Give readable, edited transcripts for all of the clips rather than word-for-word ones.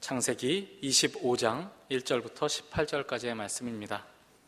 창세기 25장 1절부터 18절까지의 말씀입니다.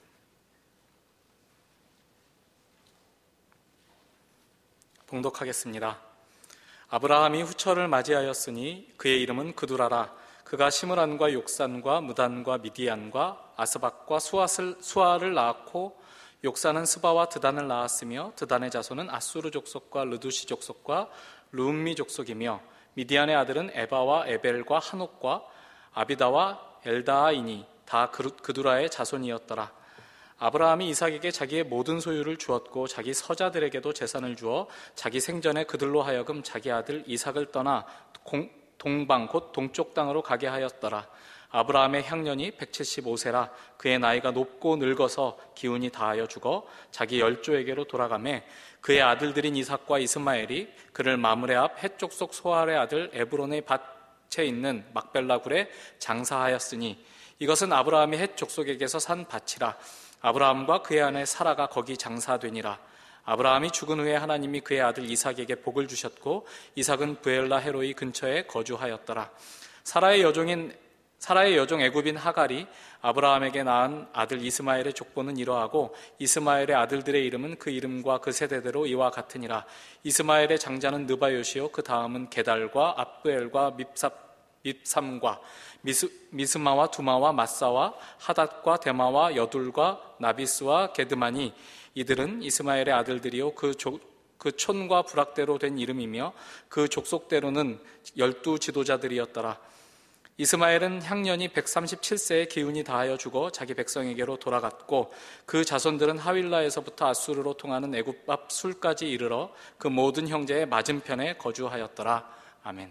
봉독하겠습니다. 아브라함이 후처를 맞이하였으니 그의 이름은 그두라라. 그가 시므란과 욕산과 무단과 미디안과 아스박과 수아를 낳았고 욕산은 스바와 드단을 낳았으며 드단의 자손은 아수르 족속과 르두시 족속과 르움미 족속이며 미디안의 아들은 에바와 에벨과 한옥과 아비다와 엘다아이니 다 그두라의 자손이었더라. 아브라함이 이삭에게 자기의 모든 소유를 주었고 자기 서자들에게도 재산을 주어 자기 생전에 그들로 하여금 자기 아들 이삭을 떠나 동방 곧 동쪽 땅으로 가게 하였더라. 아브라함의 향년이 175세라. 그의 나이가 높고 늙어서 기운이 다하여 죽어 자기 열조에게로 돌아가매 그의 아들들인 이삭과 이스마엘이 그를 마므레 앞 헷족속 소알의 아들 에브론의 밭에 있는 막벨라 굴에 장사하였으니 이것은 아브라함이 헷 족속에게서 산 밭이라. 아브라함과 그의 아내 사라가 거기 장사되니라. 아브라함이 죽은 후에 하나님이 그의 아들 이삭에게 복을 주셨고 이삭은 브엘라 헤로이 근처에 거주하였더라. 사라의 여종 애굽인 하갈이 아브라함에게 낳은 아들 이스마엘의 족보는 이러하고 이스마엘의 아들들의 이름은 그 이름과 그 세대대로 이와 같으니라. 이스마엘의 장자는 느바요시요 그 다음은 게달과 압브엘과 밉삼과 미스마와 두마와 마사와 하닷과 데마와 여둘과 나비스와 게드마니 이들은 이스마엘의 아들들이요 그 촌과 부락대로 된 이름이며 그 족속대로는 12 지도자들이었더라. 이스마엘은 향년이 137세에 기운이 다하여 죽어 자기 백성에게로 돌아갔고 그 자손들은 하윌라에서부터 아수르로 통하는 애굽 앞 술까지 이르러 그 모든 형제의 맞은편에 거주하였더라. 아멘.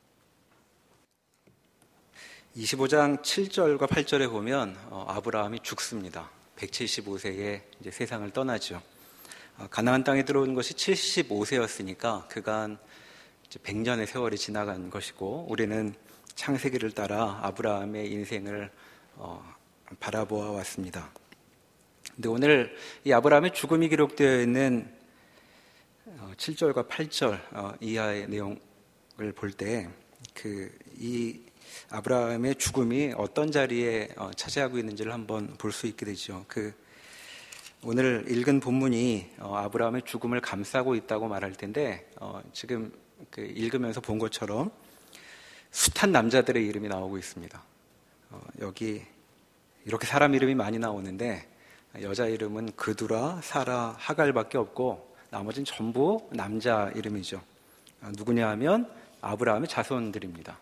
25장 7절과 8절에 보면 아브라함이 죽습니다. 175세에 이제 세상을 떠나죠. 가나안 땅에 들어온 것이 75세였으니까 그간 이제 100년의 세월이 지나간 것이고 우리는 창세기를 따라 아브라함의 인생을 바라보아 왔습니다. 근데 오늘 이 아브라함의 죽음이 기록되어 있는 7절과 8절 이하의 내용을 볼 때 이 아브라함의 죽음이 어떤 자리에 차지하고 있는지를 한번 볼 수 있게 되죠. 오늘 읽은 본문이 아브라함의 죽음을 감싸고 있다고 말할 텐데 지금 읽으면서 본 것처럼 숱한 남자들의 이름이 나오고 있습니다. 여기 이렇게 사람 이름이 많이 나오는데 여자 이름은 그두라, 사라, 하갈밖에 없고 나머지는 전부 남자 이름이죠. 누구냐 하면 아브라함의 자손들입니다.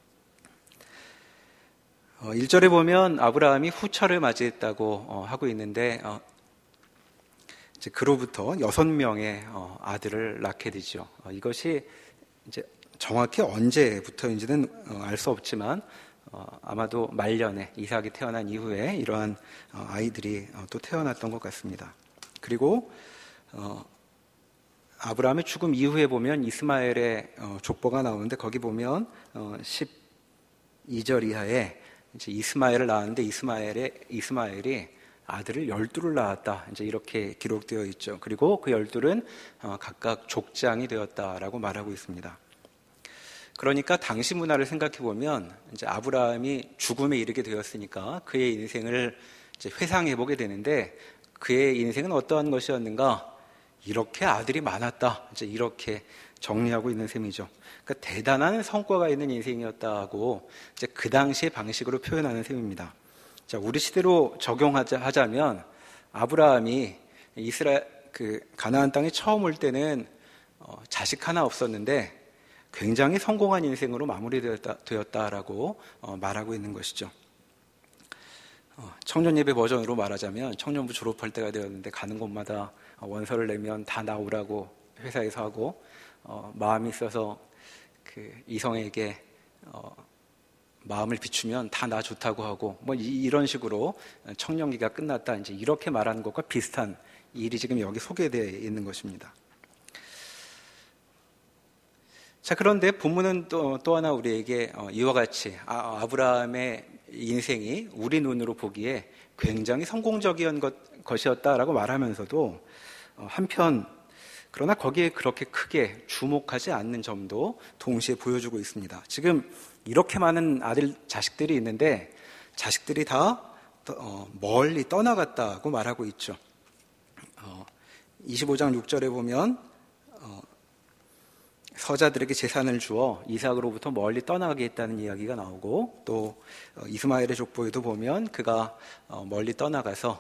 1절에 보면 아브라함이 후처를 맞이했다고 하고 있는데 이제 그로부터 6명의 아들을 낳게 되죠. 이것이 이제 정확히 언제부터인지는 알 수 없지만 아마도 말년에 이삭이 태어난 이후에 이러한 아이들이 또 태어났던 것 같습니다. 그리고 아브라함의 죽음 이후에 보면 이스마엘의 족보가 나오는데 거기 보면 12절 이하에 이제 이스마엘을 낳았는데 이스마엘이 아들을 12를 낳았다. 이제 이렇게 기록되어 있죠. 그리고 그 12은 각각 족장이 되었다라고 말하고 있습니다. 그러니까 당시 문화를 생각해 보면 이제 아브라함이 죽음에 이르게 되었으니까 그의 인생을 이제 회상해 보게 되는데 그의 인생은 어떠한 것이었는가? 이렇게 아들이 많았다. 이제 이렇게 정리하고 있는 셈이죠. 그러니까 대단한 성과가 있는 인생이었다고 이제 그 당시의 방식으로 표현하는 셈입니다. 자, 우리 시대로 적용하자면 아브라함이 가나안 땅에 처음 올 때는 자식 하나 없었는데 굉장히 성공한 인생으로 마무리되었다라고 말하고 있는 것이죠. 청년 예배 버전으로 말하자면 청년부 졸업할 때가 되었는데 가는 곳마다 원서를 내면 다 나오라고 회사에서 하고 마음이 있어서 이성에게 마음을 비추면 다 나 좋다고 하고 이런 식으로 청년기가 끝났다 이제 이렇게 말하는 것과 비슷한 일이 지금 여기 소개되어 있는 것입니다. 자, 그런데 본문은 또 하나 우리에게 이와 같이 아브라함의 인생이 우리 눈으로 보기에 굉장히 성공적인 것이었다라고 말하면서도 한편 그러나 거기에 그렇게 크게 주목하지 않는 점도 동시에 보여주고 있습니다. 지금 이렇게 많은 자식들이 있는데 자식들이 다 멀리 떠나갔다고 말하고 있죠. 25장 6절에 보면 서자들에게 재산을 주어 이삭으로부터 멀리 떠나게 했다는 이야기가 나오고, 또 이스마엘의 족보에도 보면 그가 멀리 떠나가서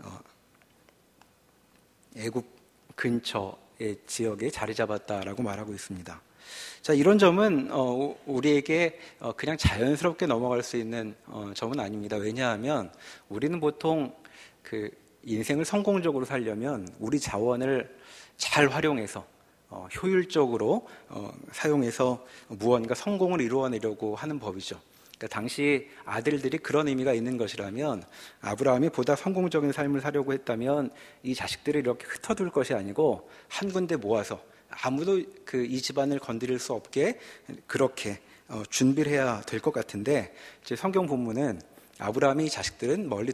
애굽 근처의 지역에 자리 잡았다라고 말하고 있습니다. 자, 이런 점은 우리에게 그냥 자연스럽게 넘어갈 수 있는 점은 아닙니다. 왜냐하면 우리는 보통 그 인생을 성공적으로 살려면 우리 자원을 잘 활용해서 효율적으로 사용해서 무언가 성공을 이루어내려고 하는 법이죠. 그러니까 당시 아들들이 그런 의미가 있는 것이라면, 아브라함이 보다 성공적인 삶을 살려고 했다면 이 자식들을 이렇게 흩어둘 것이 아니고 한 군데 모아서 아무도 이 집안을 건드릴 수 없게 그렇게 준비를 해야 될 것 같은데, 제 성경 본문은 아브라함이 자식들은 멀리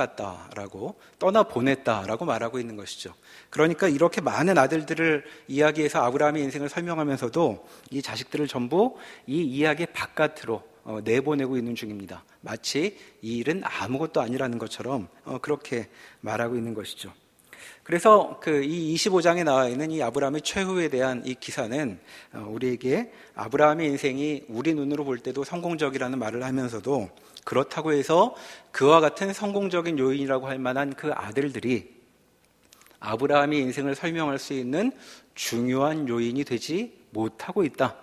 떠나보냈다라고 말하고 있는 것이죠. 그러니까 이렇게 많은 아들들을 이야기해서 아브라함의 인생을 설명하면서도 이 자식들을 전부 이 이야기 바깥으로 내보내고 있는 중입니다. 마치 이 일은 아무것도 아니라는 것처럼 그렇게 말하고 있는 것이죠. 그래서 이 25장에 나와 있는 이 아브라함의 최후에 대한 이 기사는 우리에게 아브라함의 인생이 우리 눈으로 볼 때도 성공적이라는 말을 하면서도, 그렇다고 해서 그와 같은 성공적인 요인이라고 할 만한 그 아들들이 아브라함의 인생을 설명할 수 있는 중요한 요인이 되지 못하고 있다.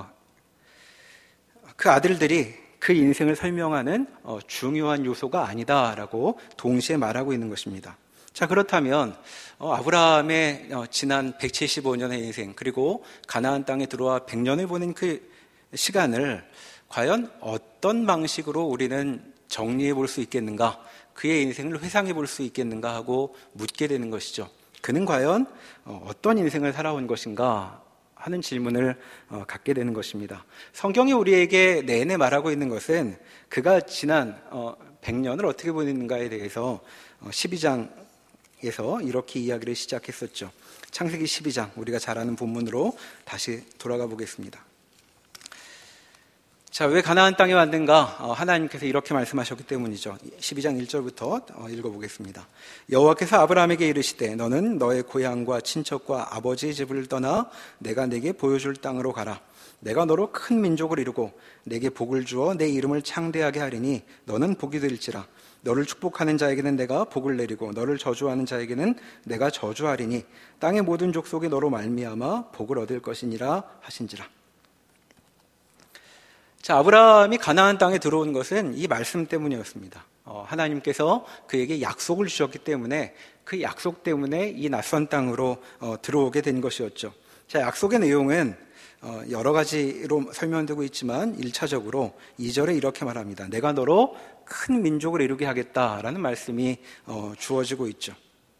그 아들들이 그 인생을 설명하는 중요한 요소가 아니다라고 동시에 말하고 있는 것입니다. 자, 그렇다면 아브라함의 지난 175년의 인생, 그리고 가나안 땅에 들어와 100년을 보낸 그 시간을 과연 어떤 방식으로 우리는 정리해 볼 수 있겠는가, 그의 인생을 회상해 볼 수 있겠는가 하고 묻게 되는 것이죠. 그는 과연 어떤 인생을 살아온 것인가 하는 질문을 갖게 되는 것입니다. 성경이 우리에게 내내 말하고 있는 것은 그가 지난 100년을 어떻게 보냈는가에 대해서 12장에서 이렇게 이야기를 시작했었죠. 창세기 12장, 우리가 잘 아는 본문으로 다시 돌아가 보겠습니다. 자, 왜 가나안 땅에 왔는가? 하나님께서 이렇게 말씀하셨기 때문이죠. 12장 1절부터 읽어보겠습니다. 여호와께서 아브라함에게 이르시되 너는 너의 고향과 친척과 아버지의 집을 떠나 내가 내게 보여줄 땅으로 가라. 내가 너로 큰 민족을 이루고 내게 복을 주어 내 이름을 창대하게 하리니 너는 복이 될지라. 너를 축복하는 자에게는 내가 복을 내리고 너를 저주하는 자에게는 내가 저주하리니 땅의 모든 족속이 너로 말미암아 복을 얻을 것이니라 하신지라. 자, 아브라함이 가나안 땅에 들어온 것은 이 말씀 때문이었습니다. 하나님께서 그에게 약속을 주셨기 때문에 그 약속 때문에 이 낯선 땅으로 들어오게 된 것이었죠. 자, 약속의 내용은 여러 가지로 설명되고 있지만 1차적으로 2절에 이렇게 말합니다. 내가 너로 큰 민족을 이루게 하겠다라는 말씀이 주어지고 있죠.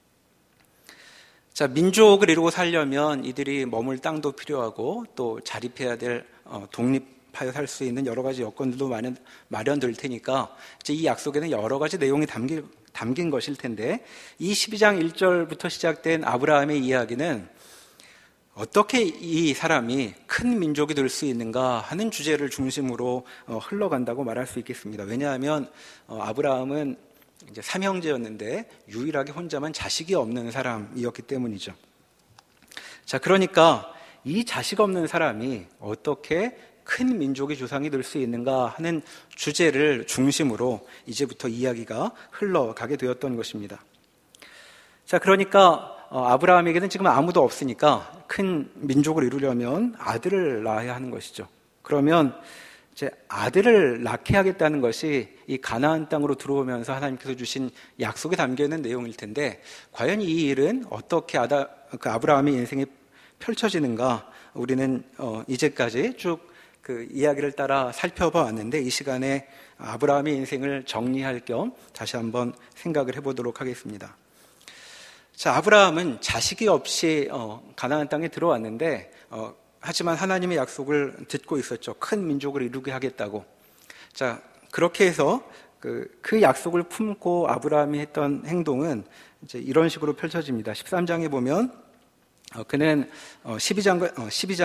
자, 민족을 이루고 살려면 이들이 머물 땅도 필요하고 또 자립해야 될 독립하여 살 수 있는 여러 가지 여건들도 마련될 테니까 이제 이 약속에는 여러 가지 내용이 담긴 것일 텐데, 이 12장 1절부터 시작된 아브라함의 이야기는 어떻게 이 사람이 큰 민족이 될 수 있는가 하는 주제를 중심으로 흘러간다고 말할 수 있겠습니다. 왜냐하면 아브라함은 이제 삼형제였는데 유일하게 혼자만 자식이 없는 사람이었기 때문이죠. 자, 그러니까 이 자식 없는 사람이 어떻게 큰 민족의 조상이 될 수 있는가 하는 주제를 중심으로 이제부터 이야기가 흘러가게 되었던 것입니다. 자, 그러니까 아브라함에게는 지금 아무도 없으니까 큰 민족을 이루려면 아들을 낳아야 하는 것이죠. 그러면 이제 아들을 낳게 하겠다는 것이 이 가나안 땅으로 들어오면서 하나님께서 주신 약속에 담겨 있는 내용일 텐데, 과연 이 일은 어떻게 아브라함의 인생에 펼쳐지는가, 우리는 이제까지 쭉 그 이야기를 따라 살펴봐 왔는데, 이 시간에 아브라함의 인생을 정리할 겸 다시 한번 생각을 해보도록 하겠습니다. 자, 아브라함은 자식이 없이 가나안 땅에 들어왔는데, 하지만 하나님의 약속을 듣고 있었죠. 큰 민족을 이루게 하겠다고. 자, 그렇게 해서 그 약속을 품고 아브라함이 했던 행동은 이제 이런 식으로 펼쳐집니다. 13장에 보면 그는 12장과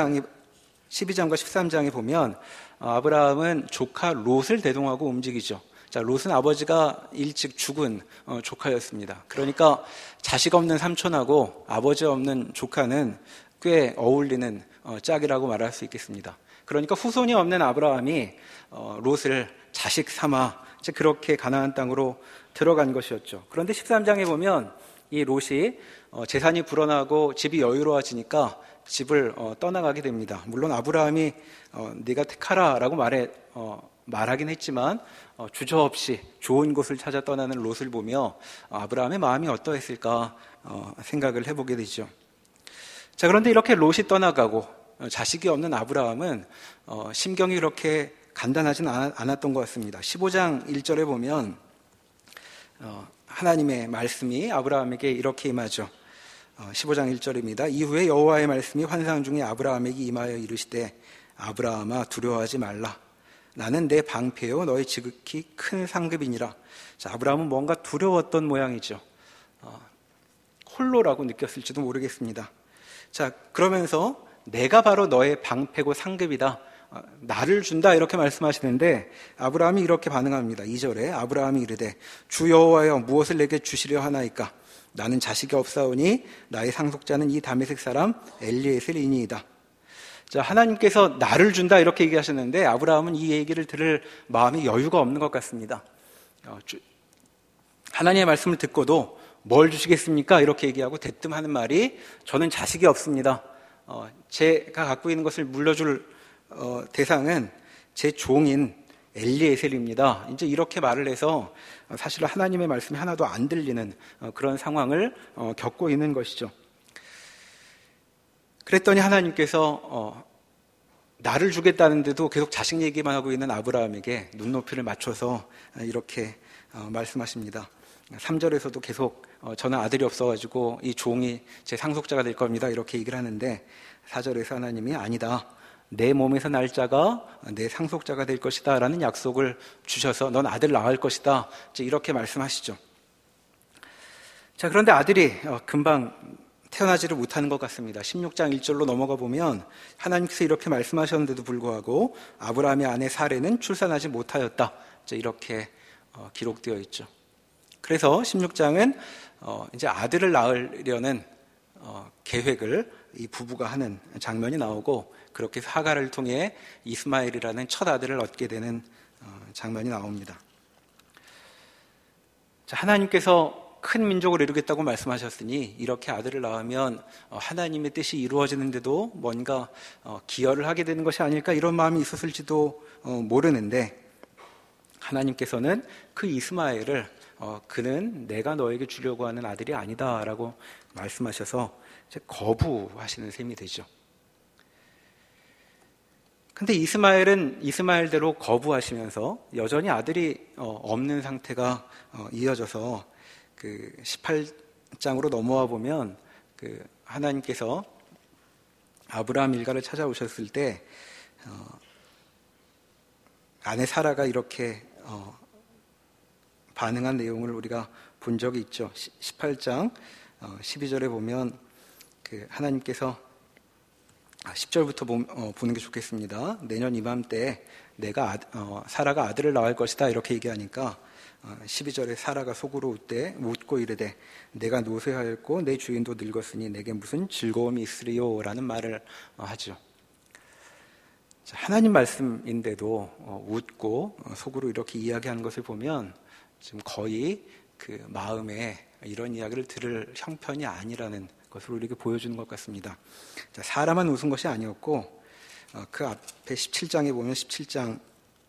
13장에 보면 아브라함은 조카 롯을 대동하고 움직이죠. 자, 롯은 아버지가 일찍 죽은 조카였습니다. 그러니까 자식 없는 삼촌하고 아버지 없는 조카는 꽤 어울리는 짝이라고 말할 수 있겠습니다. 그러니까 후손이 없는 아브라함이 롯을 자식 삼아 그렇게 가나안 땅으로 들어간 것이었죠. 그런데 13장에 보면 이 롯이 재산이 불어나고 집이 여유로워지니까 집을 떠나가게 됩니다. 물론 아브라함이 네가 택하라라고 말하긴 했지만 주저없이 좋은 곳을 찾아 떠나는 롯을 보며 아브라함의 마음이 어떠했을까 생각을 해보게 되죠. 자, 그런데 이렇게 롯이 떠나가고 자식이 없는 아브라함은 심경이 그렇게 간단하진 않았던 것 같습니다. 15장 1절에 보면 하나님의 말씀이 아브라함에게 이렇게 임하죠. 15장 1절입니다. 이후에 여호와의 말씀이 환상 중에 아브라함에게 임하여 이르시되 아브라함아 두려워하지 말라. 나는 내 방패요 너의 지극히 큰 상급이니라. 자, 아브라함은 뭔가 두려웠던 모양이죠. 홀로라고 느꼈을지도 모르겠습니다. 자, 그러면서 내가 바로 너의 방패고 상급이다. 나를 준다 이렇게 말씀하시는데 아브라함이 이렇게 반응합니다. 2절에 아브라함이 이르되 주 여호와여 무엇을 내게 주시려 하나이까? 나는 자식이 없사오니 나의 상속자는 이 다메섹 사람 엘리에셀이니이다. 자, 하나님께서 나를 준다 이렇게 얘기하셨는데 아브라함은 이 얘기를 들을 마음이 여유가 없는 것 같습니다. 하나님의 말씀을 듣고도 뭘 주시겠습니까? 이렇게 얘기하고 대뜸 하는 말이 저는 자식이 없습니다. 제가 갖고 있는 것을 물려줄 대상은 제 종인 엘리에셀입니다. 이제 이렇게 말을 해서 사실 하나님의 말씀이 하나도 안 들리는 그런 상황을 겪고 있는 것이죠. 그랬더니 하나님께서 나를 주겠다는데도 계속 자식 얘기만 하고 있는 아브라함에게 눈높이를 맞춰서 이렇게 말씀하십니다. 3절에서도 계속 저는 아들이 없어가지고 이 종이 제 상속자가 될 겁니다. 이렇게 얘기를 하는데 4절에서 하나님이 아니다. 내 몸에서 날 자가 내 상속자가 될 것이다 라는 약속을 주셔서 넌 아들 낳을 것이다. 이렇게 말씀하시죠. 자, 그런데 아들이 금방 태어나지를 못하는 것 같습니다. 16장 1절로 넘어가 보면 하나님께서 이렇게 말씀하셨는데도 불구하고 아브라함의 아내 사레는 출산하지 못하였다. 이렇게 기록되어 있죠. 그래서 16장은 이제 아들을 낳으려는 계획을 이 부부가 하는 장면이 나오고 그렇게 하갈을 통해 이스마엘이라는 첫 아들을 얻게 되는 장면이 나옵니다. 자, 하나님께서 큰 민족을 이루겠다고 말씀하셨으니 이렇게 아들을 낳으면 하나님의 뜻이 이루어지는데도 뭔가 기여를 하게 되는 것이 아닐까 이런 마음이 있었을지도 모르는데 하나님께서는 그 이스마엘을 그는 내가 너에게 주려고 하는 아들이 아니다라고 말씀하셔서 거부하시는 셈이 되죠. 근데 이스마엘은 이스마엘대로 거부하시면서 여전히 아들이 없는 상태가 이어져서 그 18장으로 넘어와 보면 그 하나님께서 아브라함 일가를 찾아오셨을 때 아내 사라가 이렇게 반응한 내용을 우리가 본 적이 있죠. 18장 12절에 보면 그 하나님께서 10절부터 보는 게 좋겠습니다. 내년 이맘때 사라가 아들을 낳을 것이다 이렇게 얘기하니까 12절에 사라가 속으로 웃고 이르되 내가 노쇠하였고 내 주인도 늙었으니 내게 무슨 즐거움이 있으리요 라는 말을 하죠. 하나님 말씀인데도 웃고 속으로 이렇게 이야기하는 것을 보면 지금 거의 그 마음에 이런 이야기를 들을 형편이 아니라는 것을 우리에게 보여주는 것 같습니다. 자, 사람만 웃은 것이 아니었고 그 앞에 17장에 보면 17장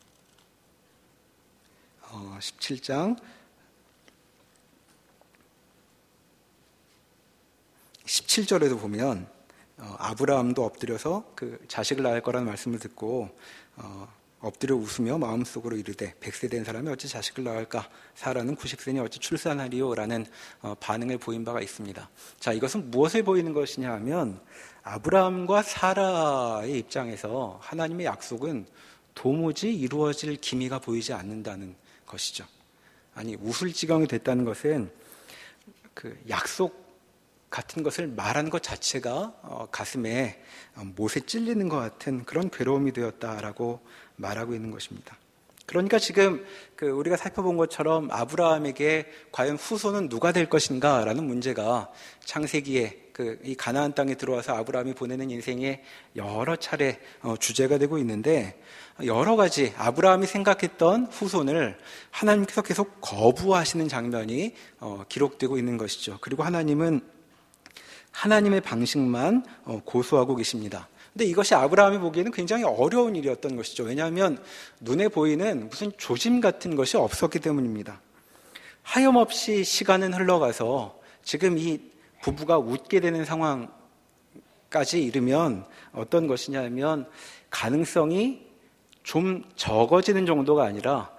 17절에도 보면 아브라함도 엎드려서 그 자식을 낳을 거라는 말씀을 듣고 엎드려 웃으며 마음속으로 이르되 100세 된 사람이 어찌 자식을 낳을까? 사라는 90세니 어찌 출산하리요? 라는 반응을 보인 바가 있습니다. 자, 이것은 무엇을 보이는 것이냐 하면 아브라함과 사라의 입장에서 하나님의 약속은 도무지 이루어질 기미가 보이지 않는다는 것이죠. 아니, 웃을 지경이 됐다는 것은 그 약속 같은 것을 말하는 것 자체가 가슴에 못에 찔리는 것 같은 그런 괴로움이 되었다라고 말하고 있는 것입니다. 그러니까 지금 우리가 살펴본 것처럼 아브라함에게 과연 후손은 누가 될 것인가라는 문제가 창세기에 이 가나안 땅에 들어와서 아브라함이 보내는 인생의 여러 차례 주제가 되고 있는데, 여러 가지 아브라함이 생각했던 후손을 하나님께서 계속 거부하시는 장면이 기록되고 있는 것이죠. 그리고 하나님은 하나님의 방식만 고수하고 계십니다. 근데 이것이 아브라함이 보기에는 굉장히 어려운 일이었던 것이죠. 왜냐하면 눈에 보이는 무슨 조짐 같은 것이 없었기 때문입니다. 하염없이 시간은 흘러가서 지금 이 부부가 웃게 되는 상황까지 이르면 어떤 것이냐면, 가능성이 좀 적어지는 정도가 아니라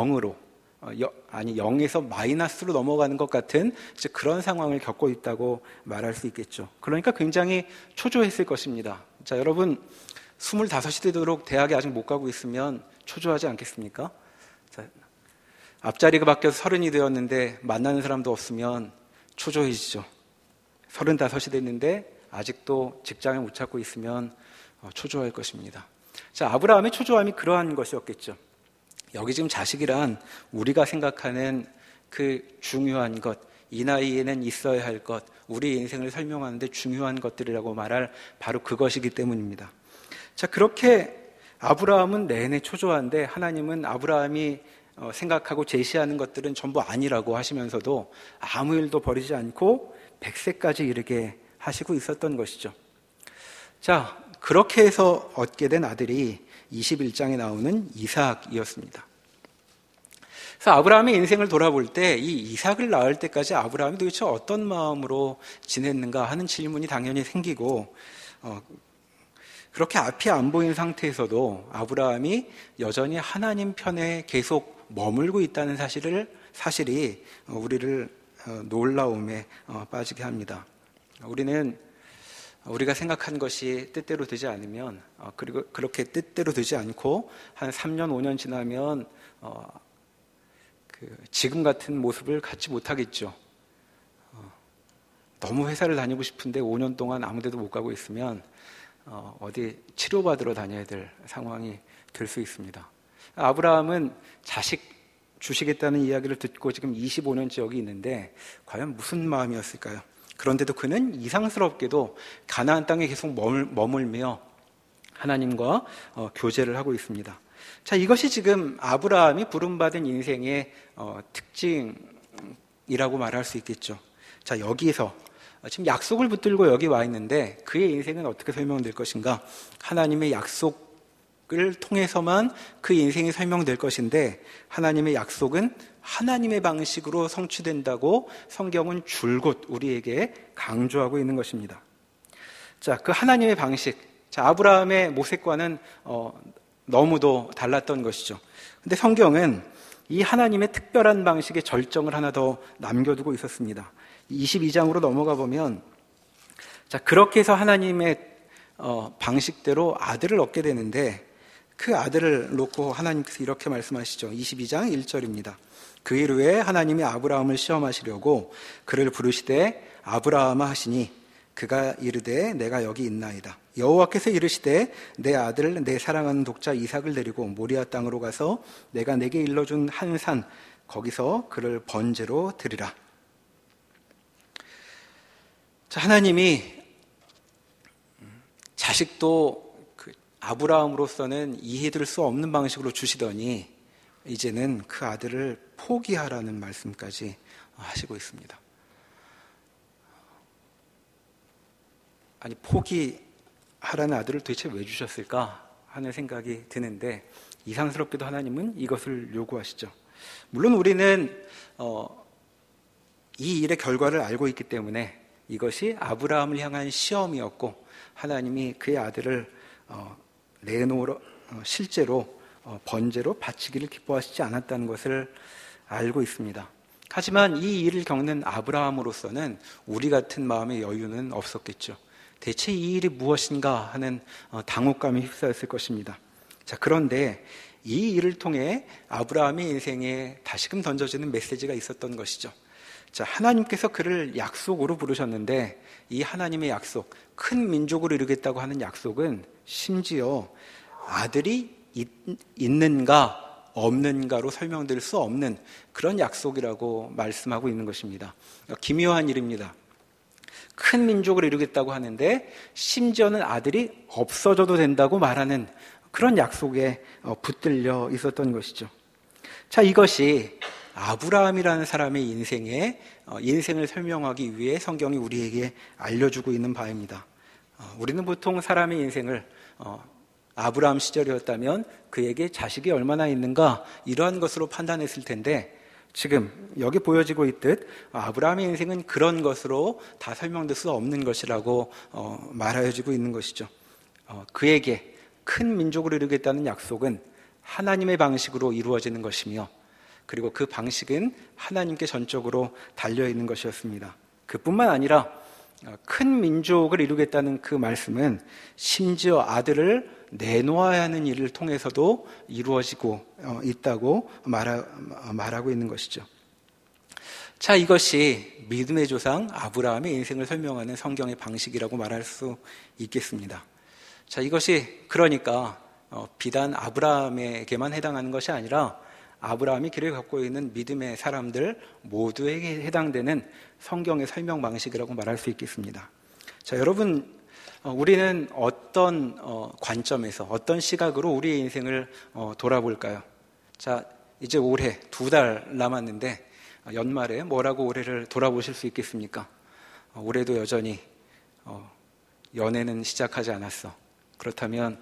0에서 마이너스로 넘어가는 것 같은 그런 상황을 겪고 있다고 말할 수 있겠죠. 그러니까 굉장히 초조했을 것입니다. 자, 여러분 25이 되도록 대학에 아직 못 가고 있으면 초조하지 않겠습니까? 자, 앞자리가 바뀌어서 30이 되었는데 만나는 사람도 없으면 초조해지죠. 35이 됐는데 아직도 직장을 못 찾고 있으면 초조할 것입니다. 자, 아브라함의 초조함이 그러한 것이었겠죠. 여기 지금 자식이란 우리가 생각하는 그 중요한 것, 이 나이에는 있어야 할 것, 우리 인생을 설명하는데 중요한 것들이라고 말할 바로 그것이기 때문입니다. 자, 그렇게 아브라함은 내내 초조한데 하나님은 아브라함이 생각하고 제시하는 것들은 전부 아니라고 하시면서도 아무 일도 버리지 않고 100세까지 이르게 하시고 있었던 것이죠. 자, 그렇게 해서 얻게 된 아들이 21장에 나오는 이삭이었습니다. 그래서 아브라함의 인생을 돌아볼 때 이 이삭을 낳을 때까지 아브라함이 도대체 어떤 마음으로 지냈는가 하는 질문이 당연히 생기고, 그렇게 앞이 안 보이는 상태에서도 아브라함이 여전히 하나님 편에 계속 머물고 있다는 사실이 우리를 놀라움에 빠지게 합니다. 우리가 생각한 것이 뜻대로 되지 않으면, 그리고 그렇게 뜻대로 되지 않고 한 3년, 5년 지나면 지금 같은 모습을 갖지 못하겠죠. 너무 회사를 다니고 싶은데 5년 동안 아무 데도 못 가고 있으면 어디 치료받으러 다녀야 될 상황이 될 수 있습니다. 아브라함은 자식 주시겠다는 이야기를 듣고 지금 25년째 여기 있는데 과연 무슨 마음이었을까요? 그런데도 그는 이상스럽게도 가나안 땅에 계속 머물며 하나님과 교제를 하고 있습니다. 자, 이것이 지금 아브라함이 부름받은 인생의 특징이라고 말할 수 있겠죠. 자, 여기에서 지금 약속을 붙들고 여기 와 있는데 그의 인생은 어떻게 설명될 것인가? 하나님의 약속을 통해서만 그 인생이 설명될 것인데, 하나님의 약속은 하나님의 방식으로 성취된다고 성경은 줄곧 우리에게 강조하고 있는 것입니다. 자, 그 하나님의 방식. 자, 아브라함의 모색과는 너무도 달랐던 것이죠. 근데 성경은 이 하나님의 특별한 방식의 절정을 하나 더 남겨두고 있었습니다. 22장으로 넘어가 보면, 자, 그렇게 해서 하나님의 방식대로 아들을 얻게 되는데, 그 아들을 놓고 하나님께서 이렇게 말씀하시죠. 22장 1절입니다. 그 일 후에 하나님이 아브라함을 시험하시려고 그를 부르시되 아브라함아 하시니 그가 이르되 내가 여기 있나이다. 여호와께서 이르시되 내 아들 내 사랑하는 독자 이삭을 데리고 모리아 땅으로 가서 내가 내게 일러준 한 산 거기서 그를 번제로 드리라. 자, 하나님이 자식도 아브라함으로서는 이해될 수 없는 방식으로 주시더니 이제는 그 아들을 포기하라는 말씀까지 하시고 있습니다. 아니, 포기하라는 아들을 도대체 왜 주셨을까 하는 생각이 드는데, 이상스럽게도 하나님은 이것을 요구하시죠. 물론 우리는 이 일의 결과를 알고 있기 때문에 이것이 아브라함을 향한 시험이었고 하나님이 그의 아들을 내놓으러 실제로 번제로 바치기를 기뻐하시지 않았다는 것을 알고 있습니다. 하지만 이 일을 겪는 아브라함으로서는 우리 같은 마음의 여유는 없었겠죠. 대체 이 일이 무엇인가 하는 당혹감이 휩싸였을 것입니다. 자, 그런데 이 일을 통해 아브라함의 인생에 다시금 던져지는 메시지가 있었던 것이죠. 자, 하나님께서 그를 약속으로 부르셨는데 이 하나님의 약속, 큰 민족을 이루겠다고 하는 약속은 심지어 아들이 있는가 없는가로 설명될 수 없는 그런 약속이라고 말씀하고 있는 것입니다. 기묘한 일입니다. 큰 민족을 이루겠다고 하는데 심지어는 아들이 없어져도 된다고 말하는 그런 약속에 붙들려 있었던 것이죠. 자, 이것이 아브라함이라는 사람의 인생을 설명하기 위해 성경이 우리에게 알려주고 있는 바입니다. 우리는 보통 사람의 인생을 아브라함 시절이었다면 그에게 자식이 얼마나 있는가 이러한 것으로 판단했을 텐데 지금 여기 보여지고 있듯 아브라함의 인생은 그런 것으로 다 설명될 수 없는 것이라고 말하여지고 있는 것이죠. 그에게 큰 민족을 이루겠다는 약속은 하나님의 방식으로 이루어지는 것이며 그리고 그 방식은 하나님께 전적으로 달려있는 것이었습니다. 그뿐만 아니라 큰 민족을 이루겠다는 그 말씀은 심지어 아들을 내놓아야 하는 일을 통해서도 이루어지고 있다고 말하고 있는 것이죠. 자, 이것이 믿음의 조상 아브라함의 인생을 설명하는 성경의 방식이라고 말할 수 있겠습니다. 자, 이것이 그러니까 비단 아브라함에게만 해당하는 것이 아니라 아브라함이 길을 걷고 있는 믿음의 사람들 모두에게 해당되는 성경의 설명 방식이라고 말할 수 있겠습니다. 자, 여러분, 우리는 어떤 관점에서 어떤 시각으로 우리의 인생을 돌아볼까요? 자, 이제 올해 2달 남았는데 연말에 뭐라고 올해를 돌아보실 수 있겠습니까? 올해도 여전히 연애는 시작하지 않았어. 그렇다면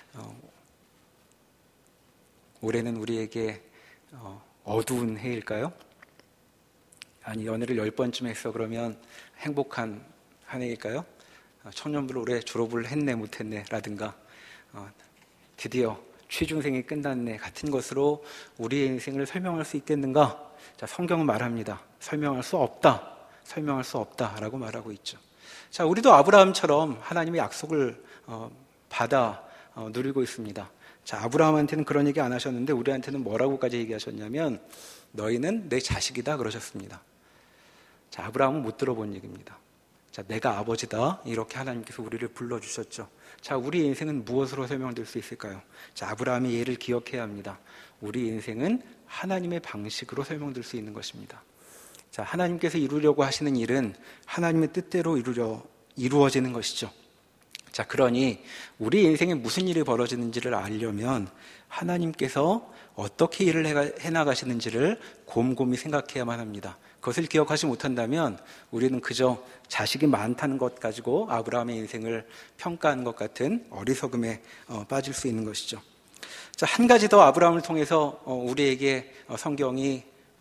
올해는 우리에게 어두운 해일까요? 아니, 연애를 10번쯤 했어. 그러면 행복한 한 해일까요? 청년부를 올해 졸업을 했네 못했네 라든가 드디어 취중생이 끝났네 같은 것으로 우리의 인생을 설명할 수 있겠는가? 자, 성경은 말합니다. 설명할 수 없다 라고 말하고 있죠. 자, 우리도 아브라함처럼 하나님의 약속을 받아 누리고 있습니다. 자, 아브라함한테는 그런 얘기 안 하셨는데 우리한테는 뭐라고까지 얘기하셨냐면 너희는 내 자식이다 그러셨습니다. 자, 아브라함은 못 들어본 얘기입니다. 자, 내가 아버지다 이렇게 하나님께서 우리를 불러주셨죠. 자, 우리 인생은 무엇으로 설명될 수 있을까요? 자, 아브라함의 예를 기억해야 합니다. 우리 인생은 하나님의 방식으로 설명될 수 있는 것입니다. 자, 하나님께서 이루려고 하시는 일은 하나님의 뜻대로 이루어지는 것이죠. 자, 그러니 우리 인생에 무슨 일이 벌어지는지를 알려면 하나님께서 어떻게 일을 해나가시는지를 곰곰이 생각해야만 합니다. 그것을 기억하지 못한다면 우리는 그저 자식이 많다는 것 가지고 아브라함의 인생을 평가하는 것 같은 어리석음에 빠질 수 있는 것이죠. 자, 한 가지 더 아브라함을 통해서 우리에게 성경이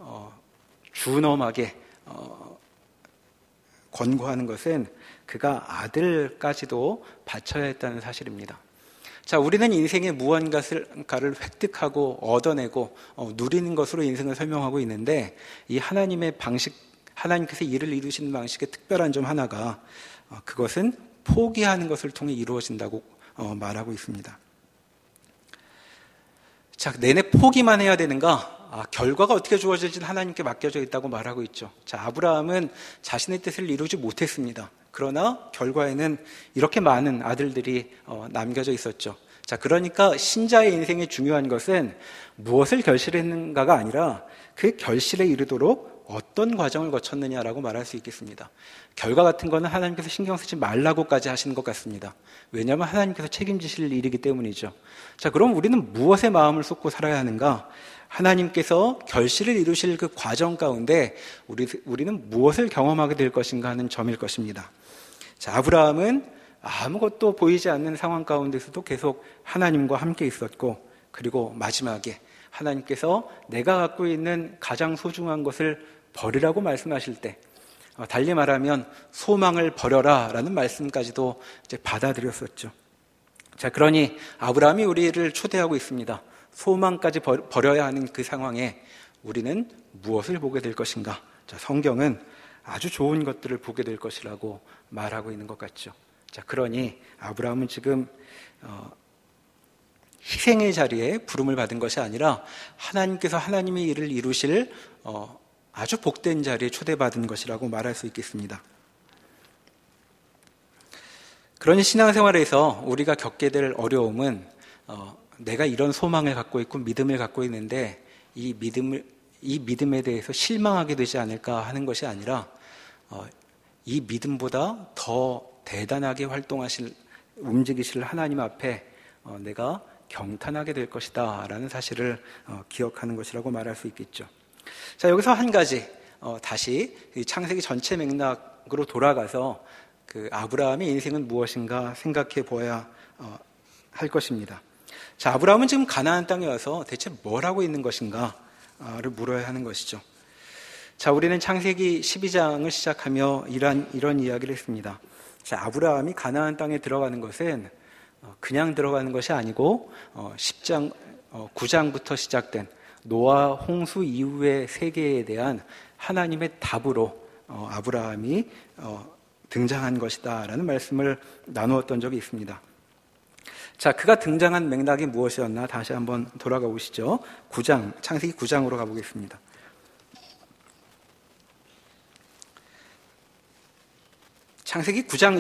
준엄하게 권고하는 것은 그가 아들까지도 바쳐야 했다는 사실입니다. 자, 우리는 인생의 무언가를 획득하고 얻어내고 누리는 것으로 인생을 설명하고 있는데 이 하나님의 방식, 하나님께서 일을 이루시는 방식의 특별한 점 하나가 그것은 포기하는 것을 통해 이루어진다고 말하고 있습니다. 자, 내내 포기만 해야 되는가? 결과가 어떻게 주어질지는 하나님께 맡겨져 있다고 말하고 있죠. 자, 아브라함은 자신의 뜻을 이루지 못했습니다. 그러나 결과에는 이렇게 많은 아들들이 남겨져 있었죠. 자, 그러니까 신자의 인생에 중요한 것은 무엇을 결실했는가가 아니라 그 결실에 이르도록 어떤 과정을 거쳤느냐라고 말할 수 있겠습니다. 결과 같은 거는 하나님께서 신경 쓰지 말라고까지 하시는 것 같습니다. 왜냐하면 하나님께서 책임지실 일이기 때문이죠. 자, 그럼 우리는 무엇에 마음을 쏟고 살아야 하는가? 하나님께서 결실을 이루실 그 과정 가운데 우리는 무엇을 경험하게 될 것인가 하는 점일 것입니다. 자, 아브라함은 아무것도 보이지 않는 상황 가운데서도 계속 하나님과 함께 있었고, 그리고 마지막에 하나님께서 내가 갖고 있는 가장 소중한 것을 버리라고 말씀하실 때, 달리 말하면 소망을 버려라 라는 말씀까지도 이제 받아들였었죠. 자, 그러니 아브라함이 우리를 초대하고 있습니다. 소망까지 버려야 하는 그 상황에 우리는 무엇을 보게 될 것인가? 자, 성경은 아주 좋은 것들을 보게 될 것이라고 말하고 있는 것 같죠. 자, 그러니 아브라함은 지금 희생의 자리에 부름을 받은 것이 아니라 하나님께서 하나님의 일을 이루실 아주 복된 자리에 초대받은 것이라고 말할 수 있겠습니다. 그러니 신앙생활에서 우리가 겪게 될 어려움은 내가 이런 소망을 갖고 있고 믿음을 갖고 있는데 이 믿음에 대해서 실망하게 되지 않을까 하는 것이 아니라 이 믿음보다 더 대단하게 움직이실 하나님 앞에 내가 경탄하게 될 것이다 라는 사실을 기억하는 것이라고 말할 수 있겠죠. 자, 여기서 한 가지 다시 창세기 전체 맥락으로 돌아가서 그 아브라함의 인생은 무엇인가 생각해 보아야 할 것입니다. 자, 아브라함은 지금 가나안 땅에 와서 대체 뭘 하고 있는 것인가를 물어야 하는 것이죠. 자, 우리는 창세기 12장을 시작하며 이런 이야기를 했습니다. 자, 아브라함이 가나안 땅에 들어가는 것은 그냥 들어가는 것이 아니고 9장부터 시작된 노아 홍수 이후의 세계에 대한 하나님의 답으로 아브라함이 등장한 것이다 라는 말씀을 나누었던 적이 있습니다. 자, 그가 등장한 맥락이 무엇이었나 다시 한번 돌아가 보시죠. 창세기 9장으로 가보겠습니다. 창세기 9장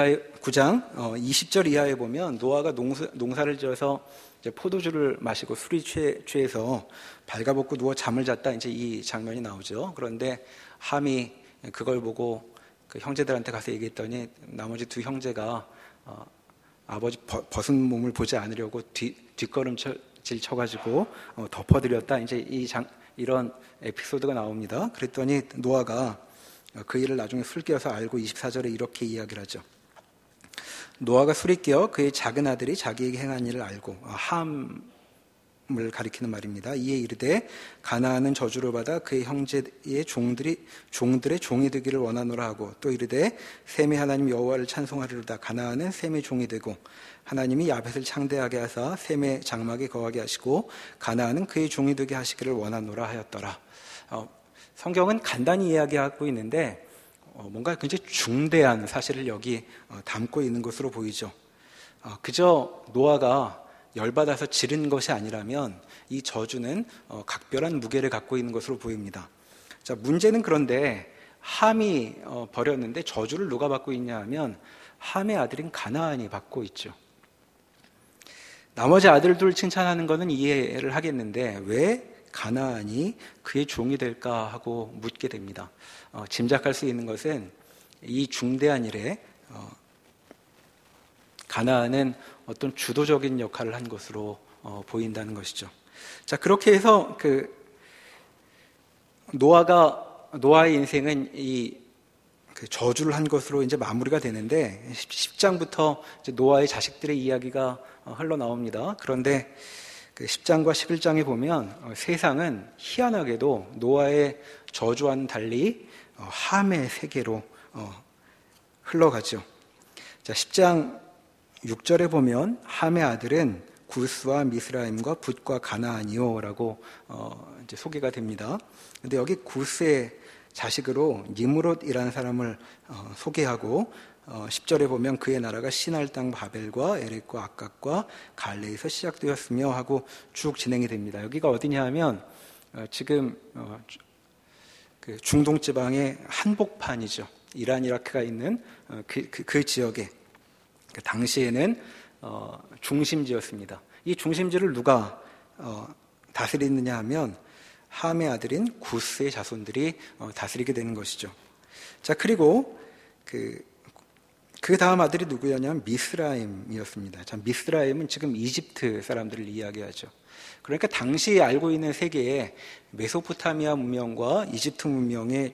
20절 이하에 보면 노아가 농사를 지어서 이제 포도주를 마시고 술이 취해서 발가벗고 누워 잠을 잤다, 이제 이 장면이 나오죠. 그런데 함이 그걸 보고 그 형제들한테 가서 얘기했더니 나머지 두 형제가 아버지 벗은 몸을 보지 않으려고 뒷걸음질 쳐가지고 덮어드렸다, 이제 이런 에피소드가 나옵니다. 그랬더니 노아가 그 일을 나중에 술 깨어서 알고 24절에 이렇게 이야기를 하죠. 노아가 술이 깨어 그의 작은 아들이 자기에게 행한 일을 알고, 함을 가리키는 말입니다. 이에 이르되 가나안은 저주를 받아 그의 형제의 종들의 종이 되기를 원하노라 하고, 또 이르되 셈의 하나님 여호와를 찬송하리로다. 가나안은 셈의 종이 되고 하나님이 야벳을 창대하게 하사 셈의 장막에 거하게 하시고 가나안은 그의 종이 되게 하시기를 원하노라 하였더라. 성경은 간단히 이야기하고 있는데 뭔가 굉장히 중대한 사실을 여기 담고 있는 것으로 보이죠. 그저 노아가 열받아서 지른 것이 아니라면 이 저주는 각별한 무게를 갖고 있는 것으로 보입니다. 자, 문제는 그런데 함이 버렸는데 저주를 누가 받고 있냐 하면 함의 아들인 가나안이 받고 있죠. 나머지 아들들 칭찬하는 것은 이해를 하겠는데 왜 가나안이 그의 종이 될까 하고 묻게 됩니다. 짐작할 수 있는 것은 이 중대한 일에 가나안은 어떤 주도적인 역할을 한 것으로 보인다는 것이죠. 자, 그렇게 해서 노아의 인생은 그 저주를 한 것으로 이제 마무리가 되는데 10장부터 이제 노아의 자식들의 이야기가 흘러나옵니다. 그런데 그 10장과 11장에 보면 세상은 희한하게도 노아의 저주와는 달리 함의 세계로 흘러가죠. 자, 10장 6절에 보면 함의 아들은 구스와 미스라임과 붓과 가나안이요라고 이제 소개가 됩니다. 근데 여기 구스의 자식으로 니므롯이라는 사람을 소개하고 10절에 보면 그의 나라가 시날 땅 바벨과 에렉과 악각과 갈레에서 시작되었으며 하고 쭉 진행이 됩니다. 여기가 어디냐 하면 지금 그 중동 지방의 한복판이죠. 이란 이라크가 있는 그 지역에 당시에는 중심지였습니다. 이 중심지를 누가 다스리느냐 하면 함의 아들인 구스의 자손들이 다스리게 되는 것이죠. 자, 그리고 그 다음 아들이 누구였냐면 미스라임이었습니다. 자, 미스라임은 지금 이집트 사람들을 이야기하죠. 그러니까 당시 알고 있는 세계에 메소포타미아 문명과 이집트 문명의